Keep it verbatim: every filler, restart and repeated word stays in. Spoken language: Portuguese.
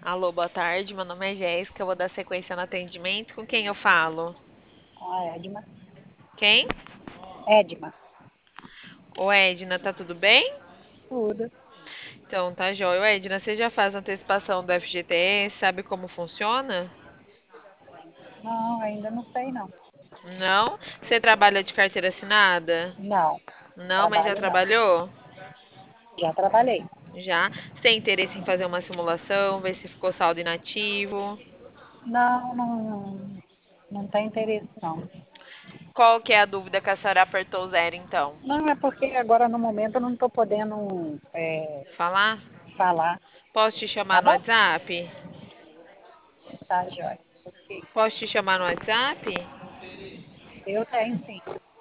Alô, boa tarde. Meu nome é Jéssica. Eu vou dar sequência no atendimento. Com quem eu falo? Ah, Edma. Quem? Edma. Ô, Edna, tá tudo bem? Tudo. Então, tá jóia. Ô, Edna, você já faz antecipação do F G T S? Sabe como funciona? Não, ainda não sei não. Não? Você trabalha de carteira assinada? Não, Não, mas já trabalho não. trabalhou? Já trabalhei. Já. Você tem interesse em fazer uma simulação, ver se ficou saldo inativo? Não, não, não tem interesse não. Qual que é a dúvida que a senhora apertou zero, então? Não, é porque agora no momento eu não estou podendo é, Falar? falar. Posso te chamar Tá no bom? WhatsApp? Tá, Jóia. Ok. Posso te chamar no WhatsApp? Eu tenho sim.